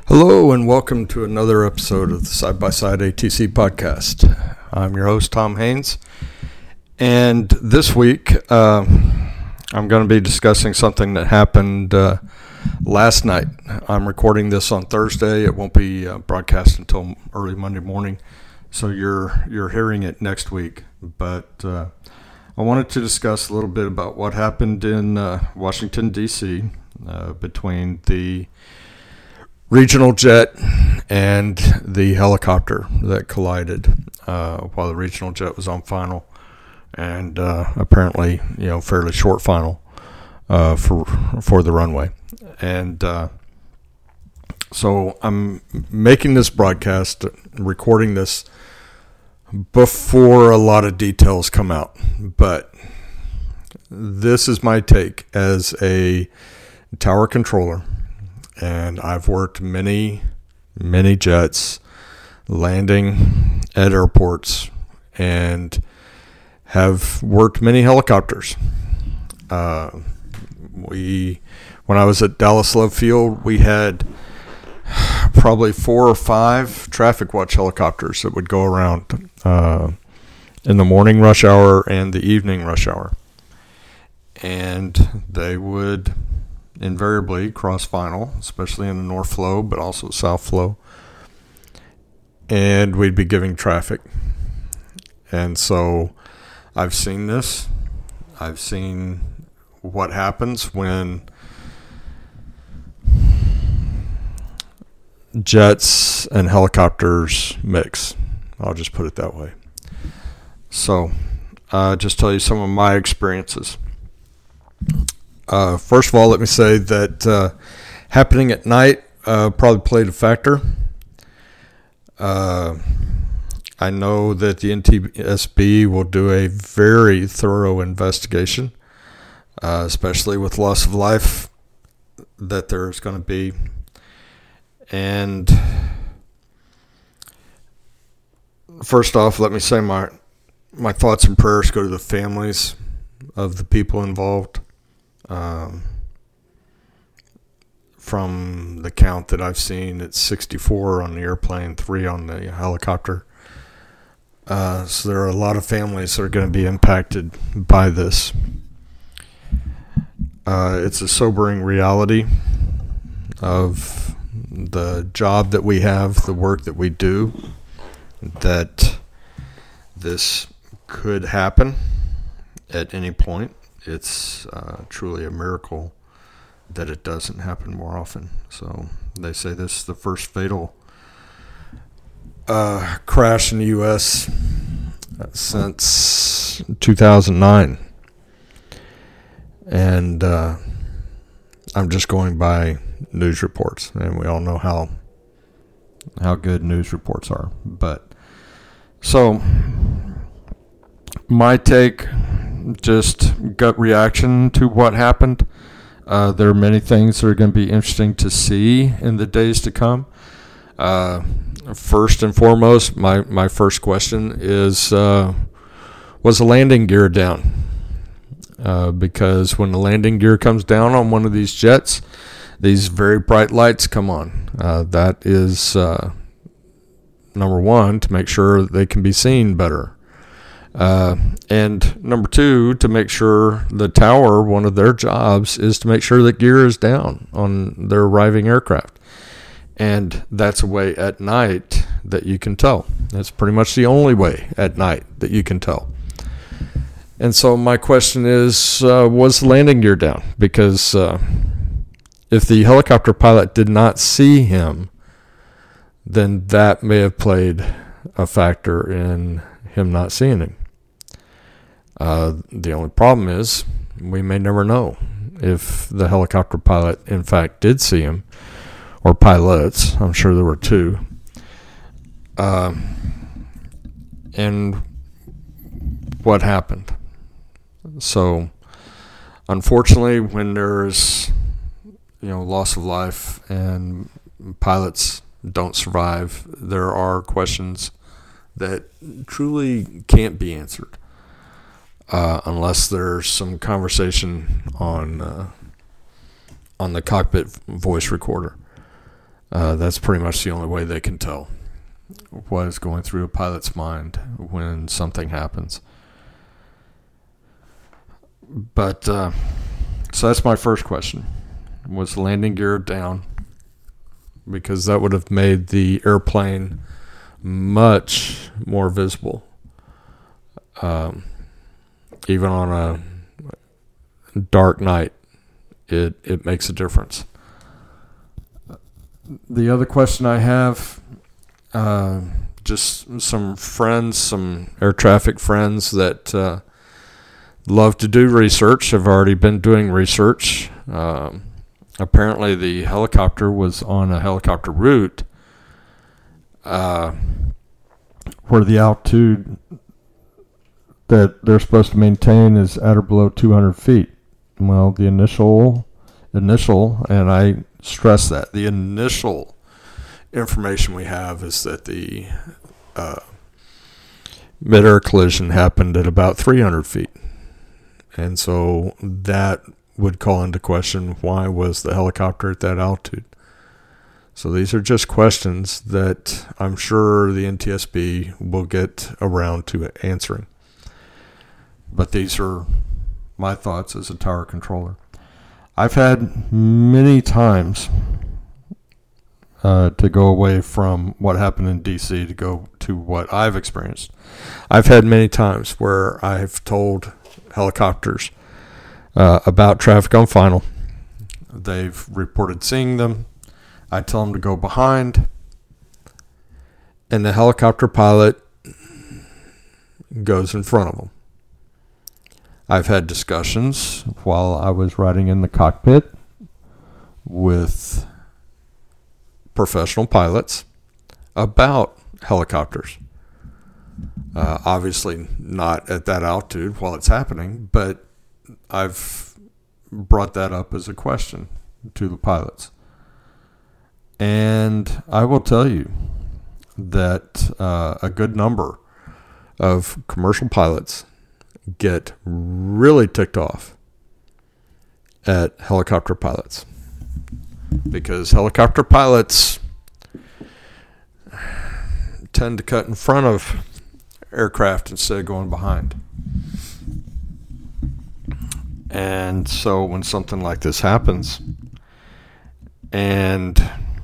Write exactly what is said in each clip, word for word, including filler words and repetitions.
Hello and welcome to another episode of the Side by Side A T C podcast. I'm your host, Tom Haynes, and this week uh, I'm going to be discussing something that happened uh, last night. I'm recording this on Thursday. It won't be uh, broadcast until early Monday morning, so you're you're hearing it next week. But uh, I wanted to discuss a little bit about what happened in uh, Washington, D C uh, between the regional jet and the helicopter that collided uh, while the regional jet was on final, and uh, apparently, you know, fairly short final uh, for for the runway. And uh, so I'm making this broadcast, recording this before a lot of details come out, but this is my take as a tower controller. And I've worked many, many jets landing at airports and have worked many helicopters. Uh, we, when I was at Dallas Love Field, we had probably four or five traffic watch helicopters that would go around uh, in the morning rush hour and the evening rush hour. And they would invariably cross final, especially in the north flow, but also south flow, and we'd be giving traffic. And so I've seen this. I've seen what happens when jets and helicopters mix. I'll just put it that way. So uh, just tell you some of my experiences. Uh, first of all, let me say that uh, happening at night uh, probably played a factor. Uh, I know that the N T S B will do a very thorough investigation, uh, especially with loss of life that there's going to be. And first off, let me say my my thoughts and prayers go to the families of the people involved. Um, from the count that I've seen, it's sixty-four on the airplane, three on the helicopter. Uh, so there are a lot of families that are going to be impacted by this. Uh, it's a sobering reality of the job that we have, the work that we do, that this could happen at any point. It's uh, truly a miracle that it doesn't happen more often. So they say this is the first fatal uh, crash in the U S since two thousand nine. And uh, I'm just going by news reports, and we all know how how good news reports are. But so my take, just gut reaction to what happened. Uh, there are many things that are going to be interesting to see in the days to come. Uh, first and foremost, my, my first question is, uh, was the landing gear down? Uh, because when the landing gear comes down on one of these jets, these very bright lights come on. Uh, that is, uh, number one, to make sure they can be seen better. Uh, and number two, to make sure the tower, one of their jobs is to make sure that gear is down on their arriving aircraft. And that's a way at night that you can tell. That's pretty much the only way at night that you can tell. And so my question is, uh, was the landing gear down? Because uh, if the helicopter pilot did not see him, then that may have played a factor in him not seeing him. Uh, the only problem is we may never know if the helicopter pilot in fact did see him, or pilots. I'm sure there were two. Uh, and what happened? So unfortunately, when there's, you know, loss of life and pilots don't survive, there are questions that truly can't be answered. Uh, unless there's some conversation on uh, on the cockpit voice recorder. Uh, that's pretty much the only way they can tell what is going through a pilot's mind when something happens. But, uh, so that's my first question. Was landing gear down? Because that would have made the airplane much more visible. Um, even on a dark night, it, it makes a difference. The other question I have, uh, just some friends, some air traffic friends that uh, love to do research, have already been doing research. Um, apparently the helicopter was on a helicopter route uh, where the altitude that they're supposed to maintain is at or below two hundred feet. Well, the initial, initial, and I stress that, the initial information we have is that the uh, mid-air collision happened at about three hundred feet. And so that would call into question, why was the helicopter at that altitude? So these are just questions that I'm sure the N T S B will get around to answering. But these are my thoughts as a tower controller. I've had many times uh, to go away from what happened in D C to go to what I've experienced. I've had many times where I've told helicopters uh, about traffic on final. They've reported seeing them. I tell them to go behind, and the helicopter pilot goes in front of them. I've had discussions while I was riding in the cockpit with professional pilots about helicopters. Uh, obviously not at that altitude while it's happening, but I've brought that up as a question to the pilots. And I will tell you that uh, a good number of commercial pilots get really ticked off at helicopter pilots, because helicopter pilots tend to cut in front of aircraft instead of going behind. And so when something like this happens and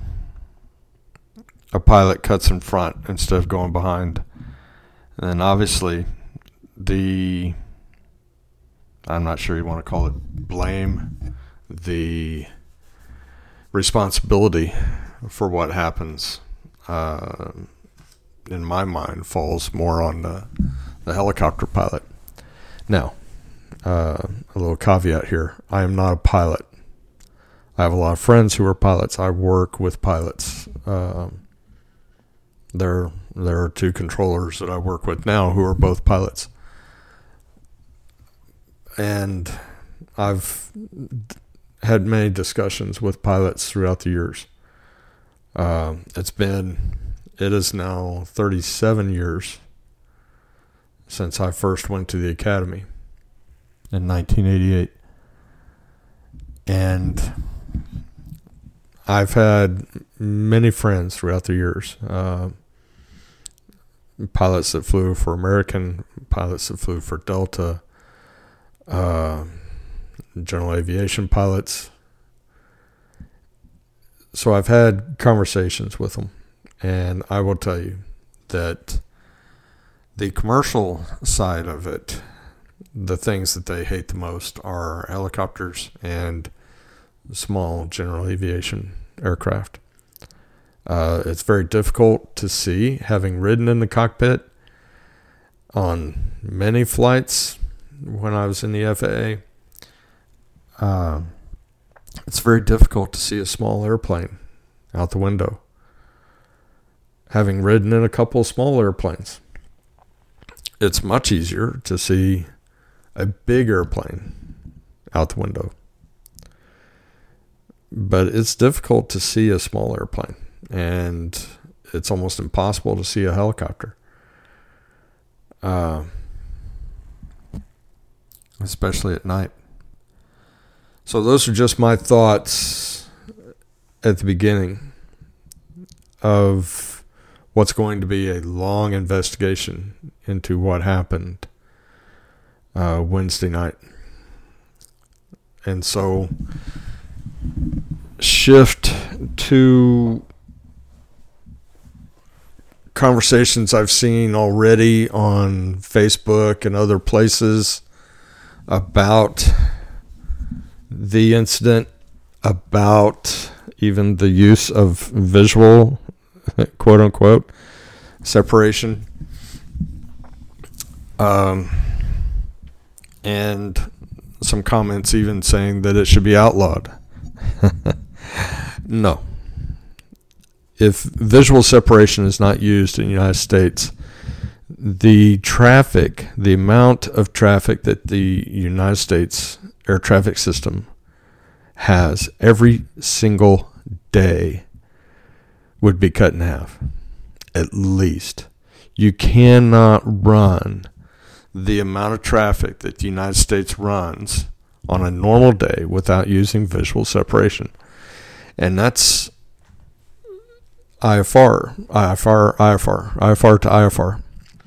a pilot cuts in front instead of going behind, then obviously the, I'm not sure you want to call it blame, the responsibility for what happens, uh, in my mind, falls more on the, the helicopter pilot. Now, uh, a little caveat here. I am not a pilot. I have a lot of friends who are pilots. I work with pilots. Um, there, there are two controllers that I work with now who are both pilots. And I've had many discussions with pilots throughout the years. Uh, it's been, it is now thirty-seven years since I first went to the academy in nineteen eighty-eight. And I've had many friends throughout the years. Uh, pilots that flew for American, pilots that flew for Delta, uh, general aviation pilots. So I've had conversations with them, and I will tell you that the commercial side of it, the things that they hate the most are helicopters and small general aviation aircraft. Uh, it's very difficult to see, having ridden in the cockpit on many flights when I was in the F A A. Uh, it's very difficult to see a small airplane out the window. Having ridden in a couple of small airplanes, it's much easier to see a big airplane out the window. But it's difficult to see a small airplane, and it's almost impossible to see a helicopter. Uh, especially at night. So those are just my thoughts at the beginning of what's going to be a long investigation into what happened uh, Wednesday night. And so shift to conversations I've seen already on Facebook and other places about the incident, about even the use of visual, quote unquote, separation. Um, and some comments even saying that it should be outlawed. No. If visual separation is not used in the United States, the traffic, the amount of traffic that the United States air traffic system has every single day would be cut in half, at least. You cannot run the amount of traffic that the United States runs on a normal day without using visual separation. And that's I F R, I F R, I F R, I F R to I F R.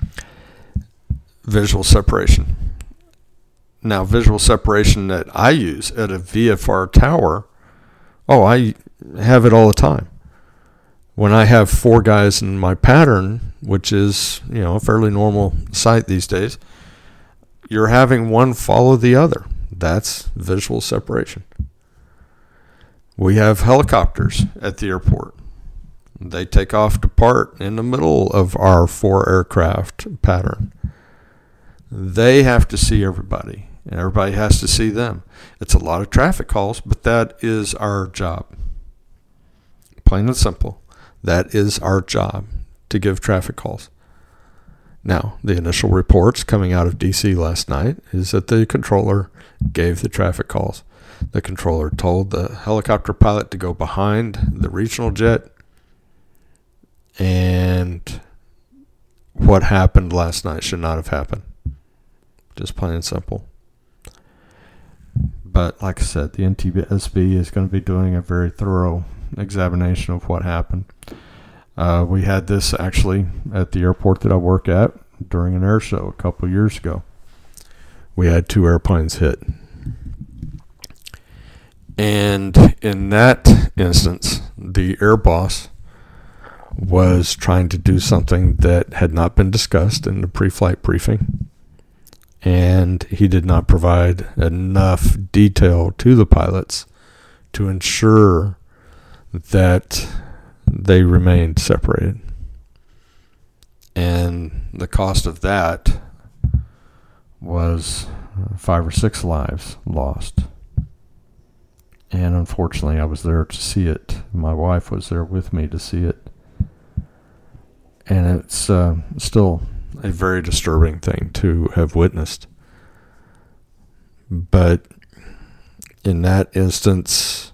Visual separation. Now, visual separation that I use at a V F R tower, oh, I have it all the time. When I have four guys in my pattern, which is, you know, a fairly normal sight these days, you're having one follow the other. That's visual separation. We have helicopters at the airport. They take off, depart in the middle of our four aircraft pattern. They have to see everybody, and everybody has to see them. It's a lot of traffic calls, but that is our job. Plain and simple. That is our job, to give traffic calls. Now, the initial reports coming out of D C last night is that the controller gave the traffic calls. The controller told the helicopter pilot to go behind the regional jet. And what happened last night should not have happened. Just plain and simple. But like I said, the N T S B is going to be doing a very thorough examination of what happened. Uh, we had this actually at the airport that I work at during an air show a couple years ago. We had two airplanes hit. And in that instance, the air boss was trying to do something that had not been discussed in the pre-flight briefing. And he did not provide enough detail to the pilots to ensure that they remained separated. And the cost of that was five or six lives lost. And unfortunately, I was there to see it. My wife was there with me to see it. And it's uh, still a very disturbing thing to have witnessed. But in that instance,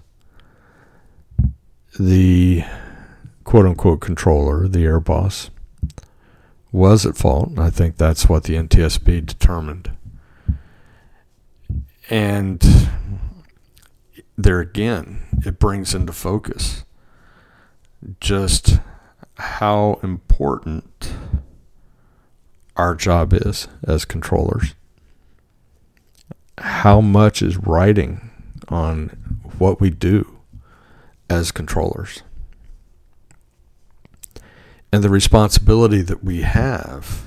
the quote-unquote controller, the air boss, was at fault. I think that's what the N T S B determined. And there again, it brings into focus just how important our job is as controllers. How much is riding on what we do as controllers. And the responsibility that we have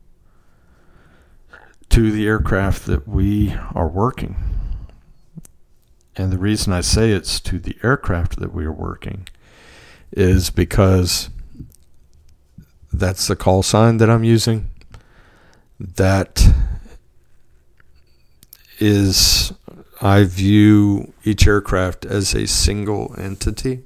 to the aircraft that we are working. And the reason I say it's to the aircraft that we are working is because that's the call sign that I'm using. That is, I view each aircraft as a single entity.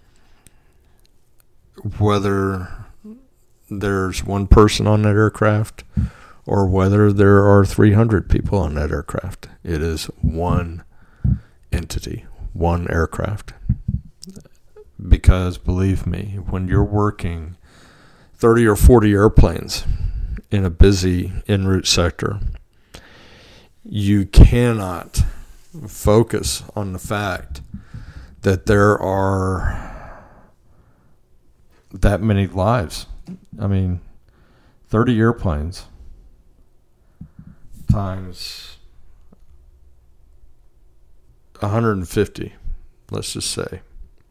Whether there's one person on that aircraft or whether there are three hundred people on that aircraft, it is one entity, one aircraft. Because believe me, when you're working thirty or forty airplanes in a busy en route sector, you cannot focus on the fact that there are that many lives. I mean, thirty airplanes times one hundred fifty, let's just say,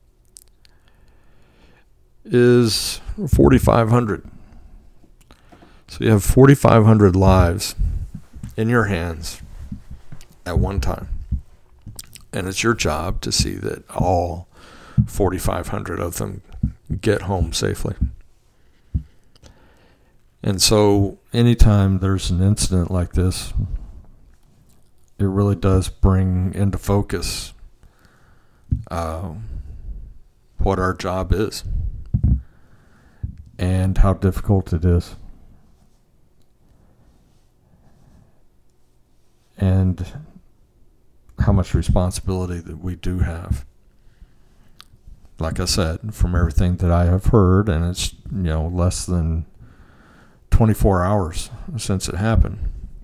is forty-five hundred. So you have forty-five hundred lives in your hands at one time. And it's your job to see that all forty-five hundred of them get home safely. And so anytime there's an incident like this, it really does bring into focus uh, what our job is and how difficult it is. And how much responsibility that we do have. Like I said, from everything that I have heard, and it's, you know, less than twenty-four hours since it happened.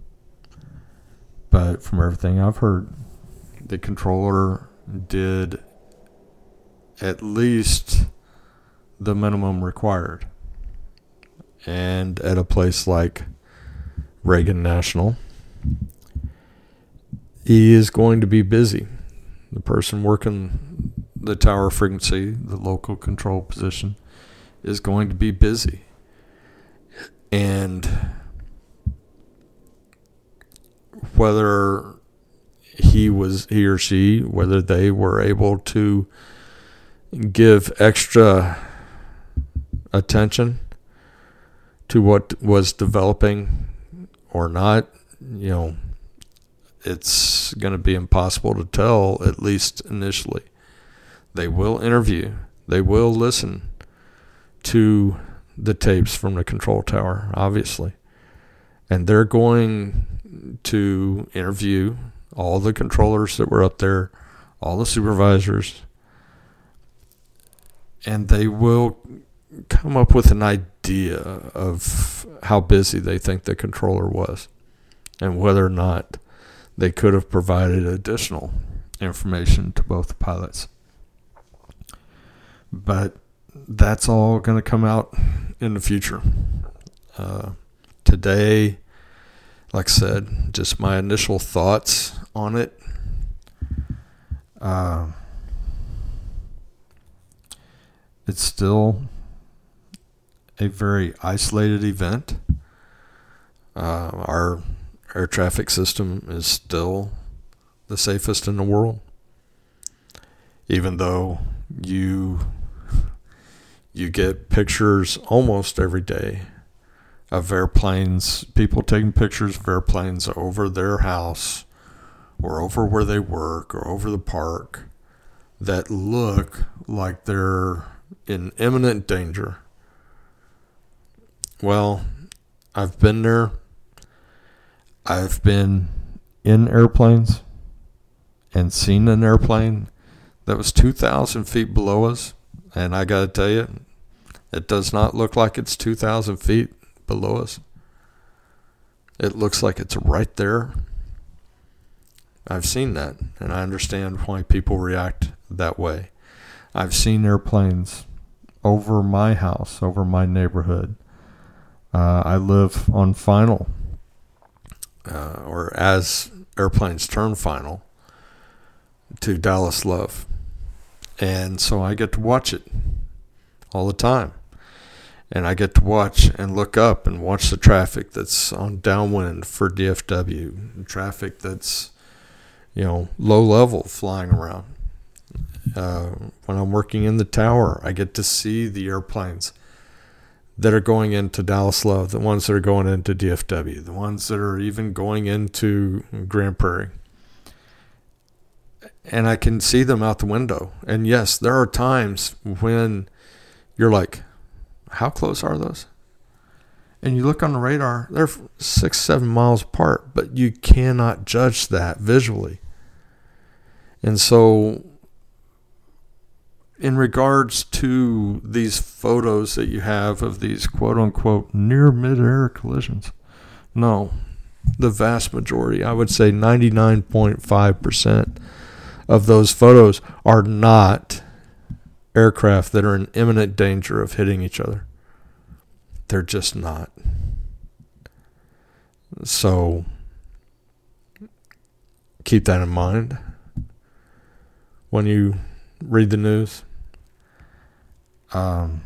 But from everything I've heard, the controller did at least the minimum required. And at a place like Reagan National, he is going to be busy. The person working the tower frequency, the local control position, is going to be busy. And whether he was, he or she, whether they were able to give extra attention to what was developing or not, you know, it's going to be impossible to tell, at least initially. They will interview. They will listen to the tapes from the control tower, obviously. And they're going to interview all the controllers that were up there, all the supervisors, and they will come up with an idea of how busy they think the controller was and whether or not they could have provided additional information to both the pilots. But that's all going to come out in the future. Uh, today, like I said, just my initial thoughts on it. Uh, it's still a very isolated event. Uh, our air traffic system is still the safest in the world, even though you you get pictures almost every day of airplanes, people taking pictures of airplanes over their house or over where they work or over the park that look like they're in imminent danger. Well, I've been there. I've been in airplanes and seen an airplane that was two thousand feet below us. And I got to tell you, it does not look like it's two thousand feet below us. It looks like it's right there. I've seen that, and I understand why people react that way. I've seen airplanes over my house, over my neighborhood. Uh, I live on final, uh, or as airplanes turn final, to Dallas Love. And so I get to watch it all the time. And I get to watch and look up and watch the traffic that's on downwind for D F W, traffic that's, you know, low level flying around. Uh, when I'm working in the tower, I get to see the airplanes that are going into Dallas Love, the ones that are going into D F W, the ones that are even going into Grand Prairie. And I can see them out the window. And yes, there are times when you're like, how close are those? And you look on the radar, they're six, seven miles apart, but you cannot judge that visually. And so in regards to these photos that you have of these quote-unquote near mid-air collisions, no, the vast majority, I would say ninety-nine point five percent of those photos are not aircraft that are in imminent danger of hitting each other. They're just not. So keep that in mind when you read the news. Um,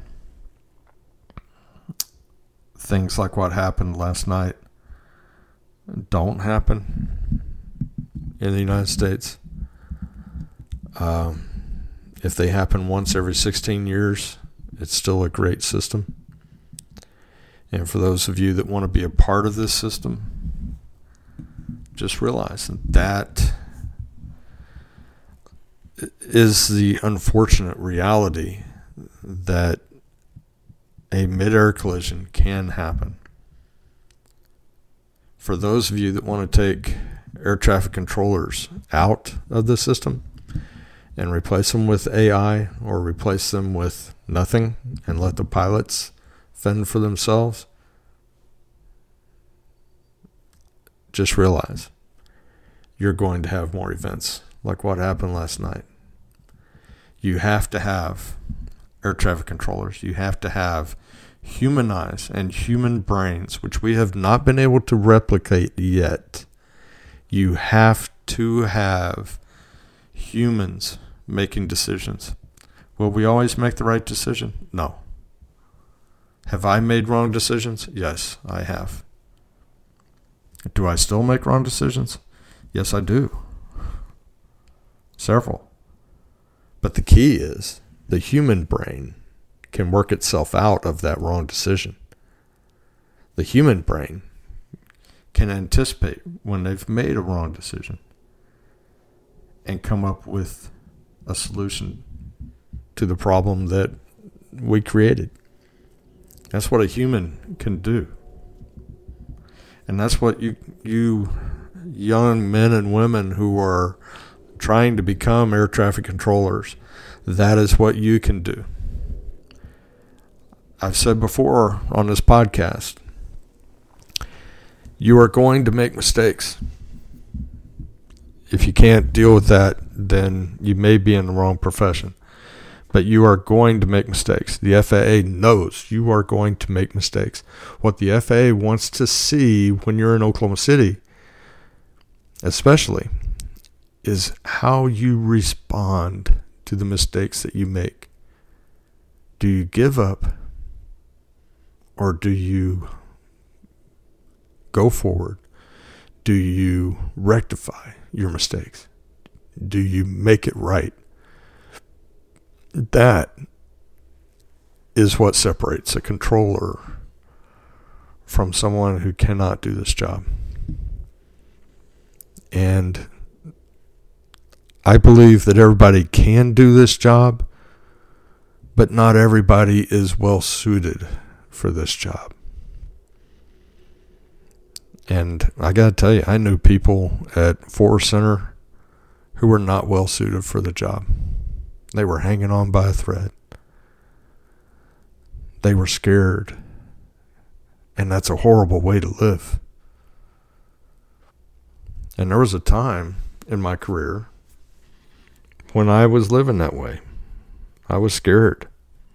things like what happened last night don't happen in the United States. Um, if they happen once every sixteen years, it's still a great system. And for those of you that want to be a part of this system, just realize that is the unfortunate reality that a mid-air collision can happen. For those of you that want to take air traffic controllers out of the system and replace them with A I or replace them with nothing and let the pilots fend for themselves, just realize you're going to have more events like what happened last night. You have to have air traffic controllers. You have to have human eyes and human brains, which we have not been able to replicate yet. You have to have humans making decisions. Will we always make the right decision? No. Have I made wrong decisions? Yes, I have. Do I still make wrong decisions? Yes, I do. Several. But the key is the human brain can work itself out of that wrong decision. The human brain can anticipate when they've made a wrong decision and come up with a solution to the problem that we created. That's what a human can do. And that's what you you young men and women who are trying to become air traffic controllers, that is what you can do. I've said before on this podcast, you are going to make mistakes. If you can't deal with that, then you may be in the wrong profession. But you are going to make mistakes. The F A A knows you are going to make mistakes. What the F A A wants to see when you're in Oklahoma City, especially, is how you respond to the mistakes that you make. Do you give up, or do you go forward? Do you rectify your mistakes? Do you make it right? That is what separates a controller from someone who cannot do this job. And I believe that everybody can do this job, but not everybody is well suited for this job. And I got to tell you, I knew people at Forest Center who were not well suited for the job. They were hanging on by a thread. They were scared. And that's a horrible way to live. And there was a time in my career when I was living that way. I was scared.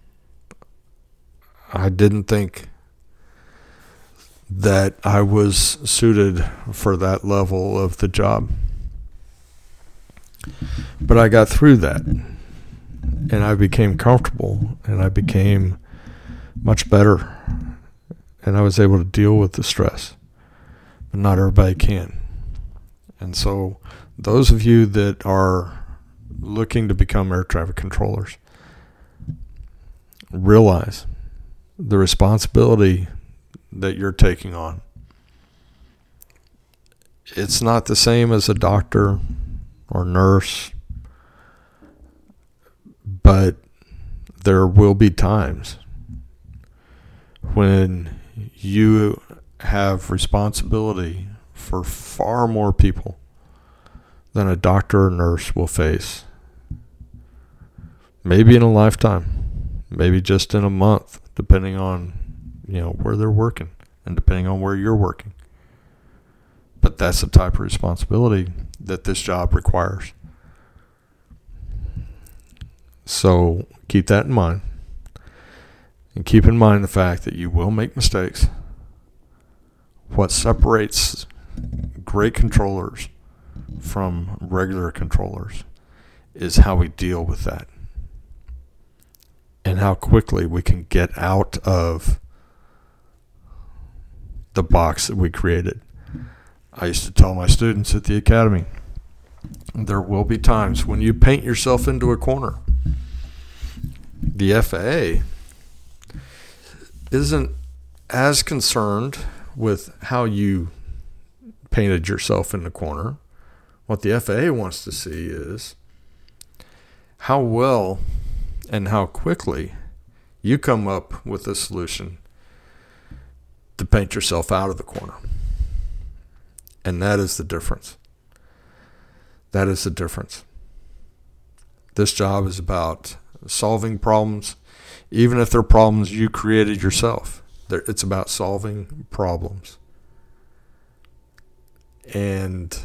I didn't think that I was suited for that level of the job. But I got through that. And I became comfortable, and I became much better, and I was able to deal with the stress. But not everybody can. And so those of you that are looking to become air traffic controllers, realize the responsibility that you're taking on. It's not the same as a doctor or nurse, but there will be times when you have responsibility for far more people than a doctor or nurse will face. Maybe in a lifetime, maybe just in a month, depending on, you know, where they're working and depending on where you're working. But that's the type of responsibility that this job requires. So keep that in mind. And keep in mind the fact that you will make mistakes. What separates great controllers from regular controllers is how we deal with that. And how quickly we can get out of the box that we created. I used to tell my students at the academy, there will be times when you paint yourself into a corner. The F A A isn't as concerned with how you painted yourself in the corner. What the F A A wants to see is how well and how quickly you come up with a solution to paint yourself out of the corner. And that is the difference. That is the difference. This job is about solving problems, even if they're problems you created yourself. It's about solving problems. And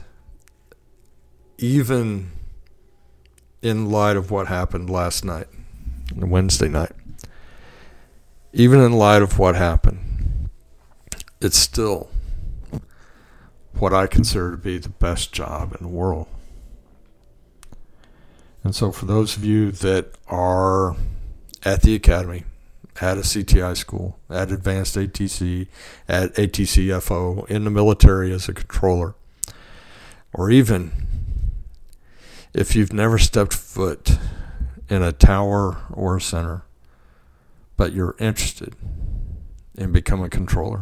even in light of what happened last night, Wednesday night, even in light of what happened, it's still what I consider to be the best job in the world. And so for those of you that are at the academy, at a C T I school, at advanced A T C, at A T C F O, in the military as a controller, or even if you've never stepped foot in a tower or a center, but you're interested in becoming a controller,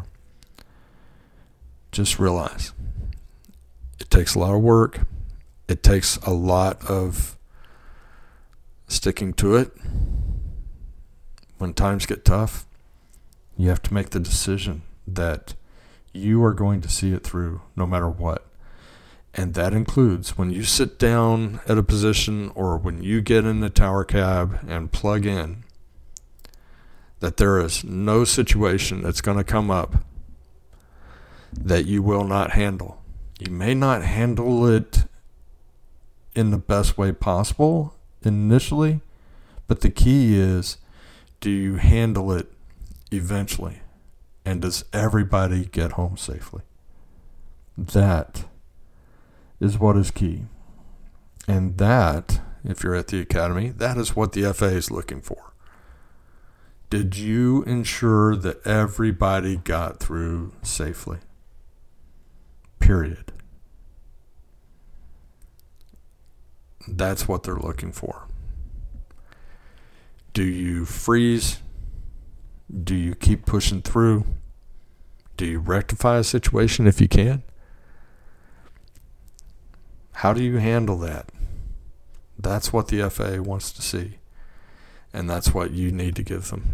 just realize it takes a lot of work. It takes a lot of sticking to it. When times get tough, you have to make the decision that you are going to see it through no matter what. And that includes when you sit down at a position or when you get in the tower cab and plug in, that there is no situation that's going to come up that you will not handle. You may not handle it in the best way possible initially, but the key is, do you handle it eventually? And does everybody get home safely? That is what is key. And that, if you're at the academy, that is what the F A A is looking for. Did you ensure that everybody got through safely? Period. That's what they're looking for. Do you freeze? Do you keep pushing through? Do you rectify a situation if you can? How do you handle that? That's what the F A A wants to see. And that's what you need to give them.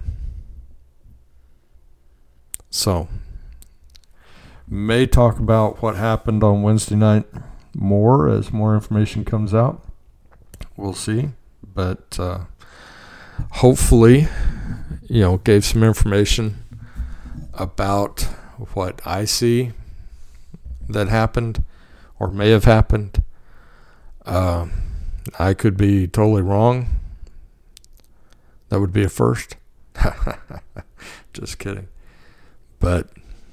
So, may talk about what happened on Wednesday night more as more information comes out. We'll see. But uh, hopefully, you know, gave some information about what I see that happened or may have happened. Uh, I could be totally wrong. That would be a first. Just kidding. But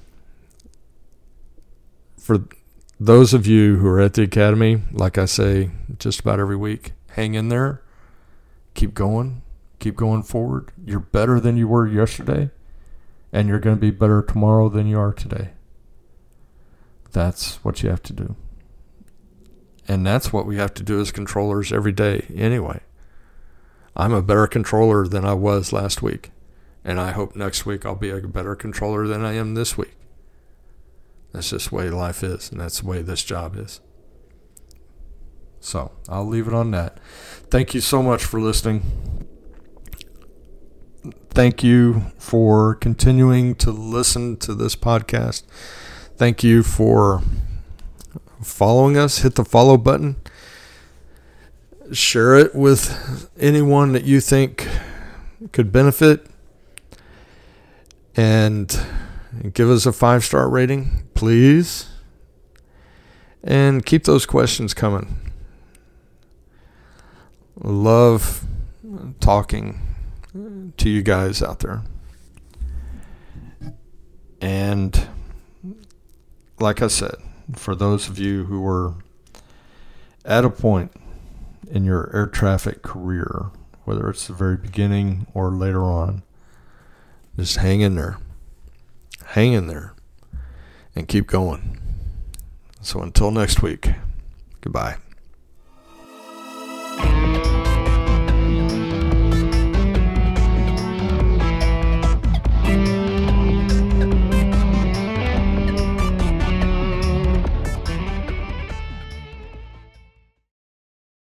for those of you who are at the academy, like I say just about every week, hang in there. Keep going. Keep going forward. You're better than you were yesterday, and you're going to be better tomorrow than you are today. That's what you have to do. And that's what we have to do as controllers every day anyway. I'm a better controller than I was last week. And I hope next week I'll be a better controller than I am this week. That's just the way life is, and that's the way this job is. So I'll leave it on that. Thank you so much for listening. Thank you for continuing to listen to this podcast. Thank you for following us. Hit the follow button. Share it with anyone that you think could benefit. And give us a five-star rating, please. And keep those questions coming. Love talking to you guys out there. And like I said, for those of you who were at a point in your air traffic career, whether it's the very beginning or later on, just hang in there. Hang in there and keep going. So until next week, goodbye.